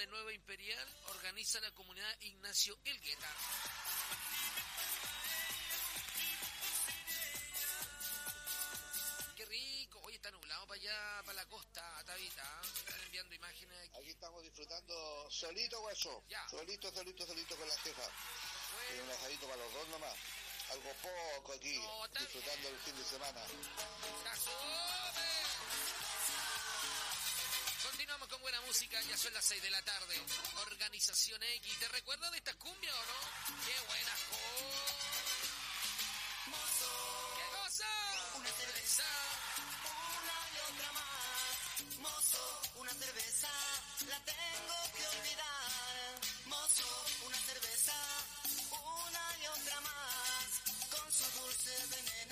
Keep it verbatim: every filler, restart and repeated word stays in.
de Nueva Imperial organiza la comunidad Ignacio Elgueta. Qué rico. Hoy está nublado para allá, para la costa, Tabita. Están enviando imágenes aquí. Aquí estamos disfrutando solito, guaso. Ya. Solito, solito, solito con la jefa. Bueno. Un asadito para los dos nomás. Algo poco aquí, No, disfrutando bien. el fin de semana. Continuamos con buena música, ya son las seis de la tarde. Organización X, ¿te recuerdas de estas cumbias o no? ¡Qué buenas cosas! ¡Qué cosa! Una cerveza, una y otra más. Mozo, una cerveza, la tengo que olvidar. Mozo, una cerveza, una y otra más. Con su dulce veneno.